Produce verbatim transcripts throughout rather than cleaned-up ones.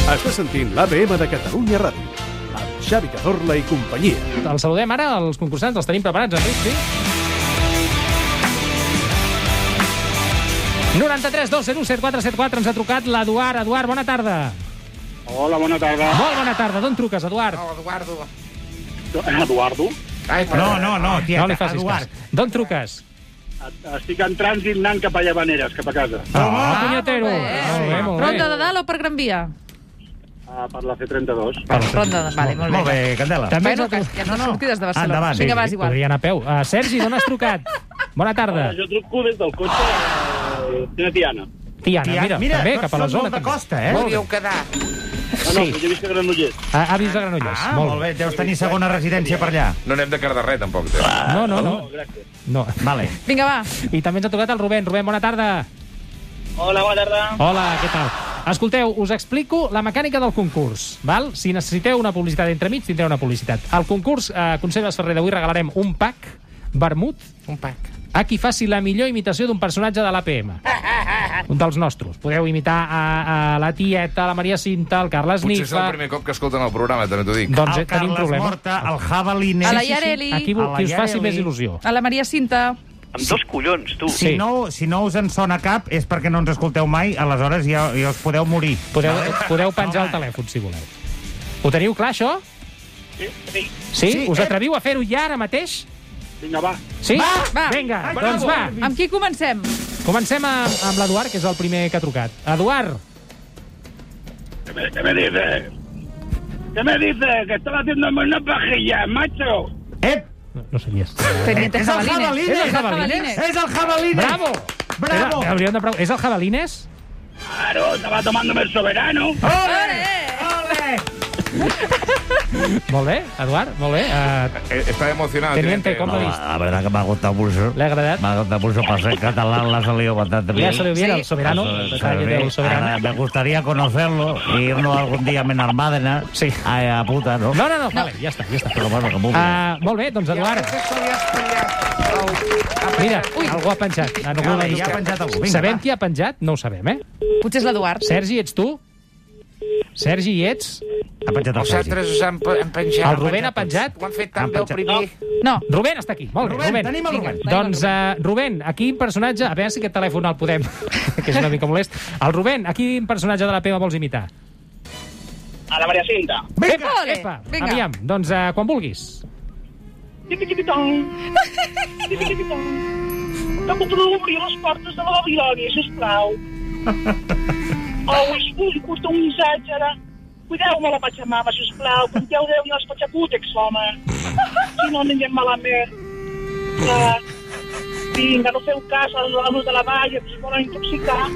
Estàs sentint l'A B M de Catalunya Ràdio, amb Xavi Cazorla i companyia. Els saludem ara, els concursants, els tenim preparats, Enric, sí? noranta-tres dos zero set quatre set quatre ens ha trucat l'Eduard. Eduard, bona tarda. Hola, bona tarda. Molt bona tarda. D'on truques, Eduard? Oh, Eduardo. Eduardo? Ai, No, no, no, tieta, No li facis Eduard. cas. D'on truques? Estic en trànsit anant cap a Llavaneres, cap a casa. Ah, punyetero. molt bé. Molt bé, molt bé. Ronda de dalt o per Gran Via? Ah, per la C trenta-dos. Ronda de... Vale, molt bé. Molt bé, Candela. També Bueno, ens ha que trucat. ja No, no no. sortides de Barcelona. Endavant. Vinga, Sí, vas, sí, igual. Podria anar a peu. Uh, Sergi, d'on has trucat? Bona tarda. Jo truco des del cotxe eh, de Tiana. Tiana, mira, mira, també, tots cap a la són zona. molt de també. costa, eh? Molt bé. Podríeu quedar. No, no, Sí. jo visc a Granollers. Ah, ha vist de Granollers. Ah, molt bé, deus tenir segona residència per allà. No anem de cara de res, tampoc. Eh? No, no, no. No, gràcies. no. Vale. Vinga, va. I també ens ha trucat el Rubén. Rubén, bona tarda. Hola, bona tarda. Hola, què tal? Escolteu, us explico la mecànica del concurs, val? Si necessiteu una publicitat entremig, tindreu una publicitat. Al concurs eh, Conserves Ferrer d'avui regalarem un pack vermut Un pack. a qui faci la millor imitació d'un personatge de l'A P M. Un dels nostres. Podeu imitar a, a la tieta, a la Maria Cinta, al Carles Potser és el Nifa... primer cop que escolten el programa, també t'ho dic. Doncs El eh, tenim Carles problema. Morta, el Jabalines... A la Sí, sí, sí. Yareli. Aquí A la qui us faci Yareli. més il·lusió. A la Maria Cinta. Amb dos collons, tu. Sí. Si, no, si no us en sona cap és perquè no ens escolteu mai, aleshores ja, ja us podeu morir. Podeu, podeu penjar el telèfon, si voleu. Ho teniu clar, això? Sí, sí. Sí? Sí. Us atreviu a fer-ho ja ara mateix? Vinga, va. Sí? Va, va. Vinga, Ai, doncs bravo. va. Amb qui comencem? Comencem amb, amb l'Eduard, que és el primer que ha trucat. Eduard, ¿Qué me, qué me dices? ¿Qué me dices? Que estaba haciéndome una pajilla, macho. Ep! no, no sabies. Teniente És el Jabalines. Jabalines. És el Jabalines. És el Jabalines! Bravo! Bravo! Era, hauríem de prou- És el Jabalines? Claro, estaba tomándome el soberano. Ole! Ole! Molt bé, Eduard, molt bé. Uh, Eh, Està emocionado. Teniente, com no? l'ha vist? La verdad que me ha gustado mucho. ¿Le ha agradado? Me ha gustado mucho. Para ser catalán la ha salido bastante Le ha bien. salido bien Sí. el soberano. Eso, el eso, detalle sí. del soberano. Ahora, me gustaría conocerlo e irnos algún día a Menarmádena. Sí. A, a puta, ¿no? No, no, no, vale, ja està, ja està. Però bueno, que molt bé. Uh, molt bé, doncs, Eduard, mira, algú ha penjat. Ah, no, Vale, no, ja ha penjat algú. Vinga, sabem va. qui ha penjat? No ho sabem, eh? Potser és l'Eduard. Sergi, ets tu? Sergi, hi ets? Ha penjat el Els Sergi. altres han, han penjat. El Rubén ha penjat? Ho han fet Han tan bé el penjat. primer. No. Rubén està aquí. Molt bé, Rubén, Rubén. tenim el Rubén. Doncs, uh, Rubén, a quin personatge... A veure si aquest telèfon el podem... que és una mica molest. El Rubén, a quin personatge de la P M vols imitar? A la Maria Cinta. Vinga! Ole, Epa, vinga. aviam. Doncs, uh, quan vulguis. Tipi-tipi-tong. Tipi-tipi-tong. Que podeu obrir les portes de la Babilònia, sisplau. Oh, us vull portar un missatge ara. Cuideu-me la Pachamama, sisplau. Compteu Déu i els Pachapútecs, home. Si no, anem malament. Uh, vinga, no feu cas als homes de la valla, que es volen intoxicar.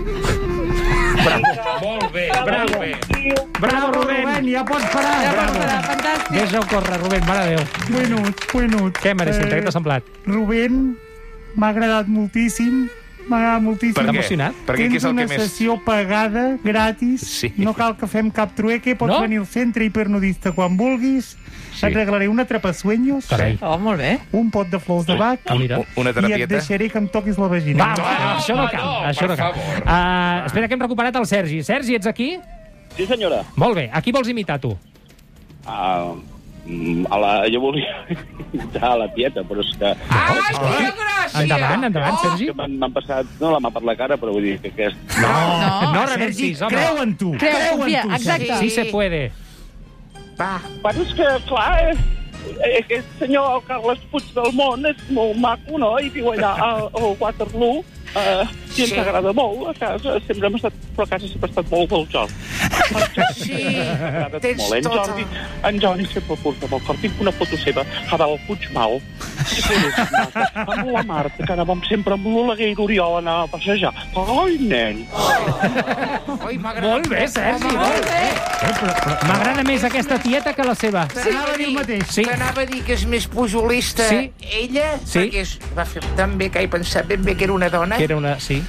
Molt bé, bravo. Bé. Bravo, Rubén. Ja pots parar. Ja Bravo. pots parar, fantàstic. Deixa-ho córrer, Rubén, mare de Déu. Buenut, buenut. Què, Maria Cinta, Eh, què t'ha semblat? Rubén, m'ha agradat moltíssim. M'ha agradat moltíssim. Per T'ha què? emocionat? Perquè què Tens és el una que més... sessió pagada, gratis. Sí. No cal que fem cap trueque. Pots No? venir al centre hipernudista quan vulguis. Sí. Et regalaré una atrapasueños, Carai. Oh, molt bé. un pot de flors de bac Ah, mira. Una i et terapieta? deixaré que em toquis la vagina. Va, va, això no cal. no, això no per cal. favor. Uh, espera que hem recuperat el Sergi. Sergi, ets aquí? Sí, senyora. Molt bé. A qui vols imitar, tu? Ah, mm, a la, jo volia imitar a la tieta, però és que... Ai, quina gràcia! Endavant, endavant, Oh, Sergi. que m'han m'han passat, no la mà per la cara, però vull dir que aquest... No, No, no Sergi, renuncis, home. creu en tu. Creu, creu confia, en tu, exacte. Sergi. Sí se puede. Va, Bueno, és que, clar, eh, aquest senyor, el Carles Puigdemont, és molt maco, no? I viu allà al, al Waterloo. Uh, I ens Sí. agrada molt a casa. Sempre hem estat, però a casa sempre ha estat molt del Jordi. sí, M'agrada tens molt. En tota... Jordi, en Jordi sempre porta molt cor. Tinc una foto seva a dalt al Puigmal. Sí, sí, és maca. Amb la Marta, que anàvem sempre amb l'Oleguer i l'Oriol a anar a passejar. Ai, nen! Oi, m'ha agradat Molt bé, Sergi, Home, molt bé. Eh, però- però M'agrada més aquesta tieta que la seva. T'anava a dir el mateix. Sí. T'anava a dir que és més pujolista Sí. ella, Sí. perquè és, va fer tan bé que he pensat ben bé que era una dona, Que era una... Sí.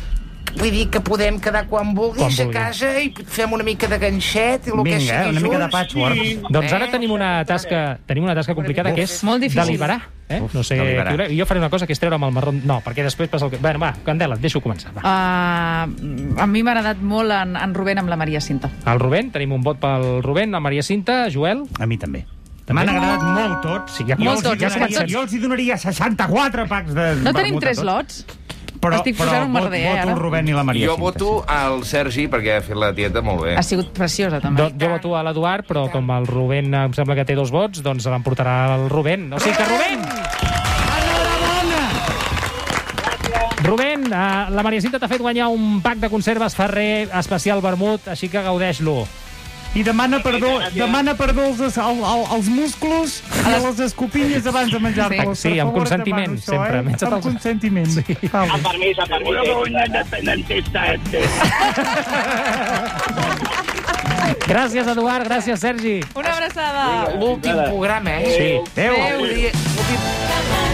Vull dir que podem quedar quan vulguis Quan a vulguis. casa i fem una mica de ganxet i el que Vinga, sigui una mica de junts. patchwork. Doncs ara tenim una tasca, tenim una tasca complicada, que és Molt difícil. deliberar. Eh? Uf, No sé, deliberar. què- jo faré una cosa, que és treure amb el marró... No, perquè després passa el que... Bueno, va, Candela, et deixo començar. Va. Uh, a mi m'ha agradat molt en, en Rubén amb la Maria Cinta. El Rubén, tenim un vot pel Rubén, la Maria Cinta, Joel... A mi també. També? M'han agradat molt tots. Sí, ja Jo Molt els hi tots, ja donaria- comencem. Jo els hi donaria seixanta-quatre packs de No tenim vermut a tres tots. lots? Però, Estic però posant un vot- merder, eh, voto ara. el Rubén i la Maria Jo Cinta, voto al Sergi perquè ha fet la tieta molt bé. Ha sigut preciosa, també. Do, jo voto a l'Eduard, però com el Rubén em sembla que té dos vots, doncs l'emportarà el Rubén. O sigui que Rubén! Rubén, eh, la Maria Cinta t'ha fet guanyar un pack de conserves Ferrer especial vermut, així que gaudeix-lo. I demana perdó, demana perdó als, als, als músculos i a les escopilles abans de menjar-los. Sí, Per amb favor, consentiment, demano això, sempre. Eh? Menja't Amb els- consentiment. Sí. Amb permís, amb permís. Seguro que un independentista este. Gràcies, Eduard, gràcies, Sergi. Una abraçada. L'últim programa, eh? Sí. Adéu. L'últim- l'últim-